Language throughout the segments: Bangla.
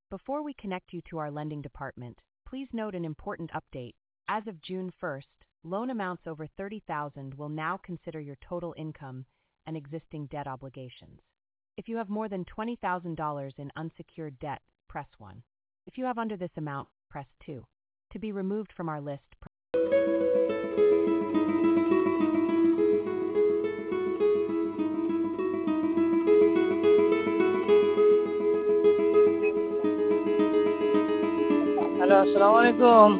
Before we connect you to our lending department, please note an important update. As of June 1st, loan amounts over $30,000 will now consider your total income and existing debt obligations. If you have more than $20,000 in unsecured debt, press 1. If you have under this amount, press 2. To be removed from our list, hello, আসসালামু আলাইকুম।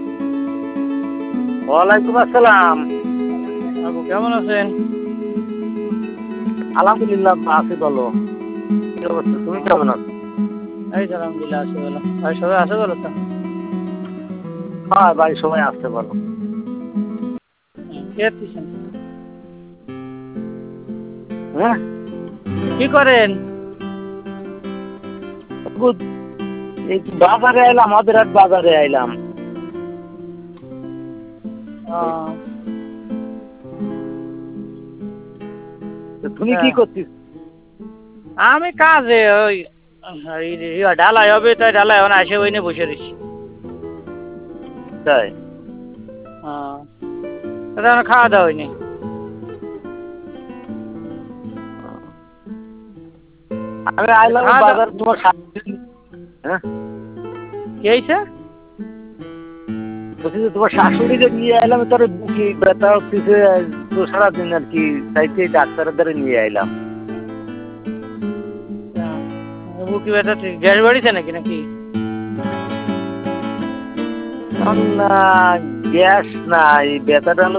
ওয়ালাইকুম আসসালাম। আপু কেমন আছেন? আলহামদুলিল্লাহ আছি ভালো। কি অবস্থা, তুমি কেমন আছো? এই তো আলহামদুলিল্লাহ আছি ভালো। ভাই সবাই আছে ভালো তো? হ্যাঁ ভাই, সবাই আসতে ভালো। কে আছেন? হ্যাঁ, কি করেন? এই বাজারে আইলাম, আমাদের হাট বাজারে আইলাম। তুমি কি করছিস? আমি কাজে ওই ঢালাই হবে, তাই ঢালাই এখন আসে ওই নিয়ে বসে রয়েছি। তাই খাওয়া দাওয়া হয়নি। আমি আইলাম বাজার, তোমার হ্যাঁ কি হয়েছে? বলছি যে তোমার শাশুড়িকে নিয়ে আইলাম, তার বুকি ব্যথা হচ্ছে তো সারাদিন আর কি, তাইতে ডাক্তারের দ্বারা নিয়ে আইলাম। বুকি ব্যথা গ্যাস বাড়িছে নাকি নাকি? না, গ্যাস না, এই ব্যথাটা হলো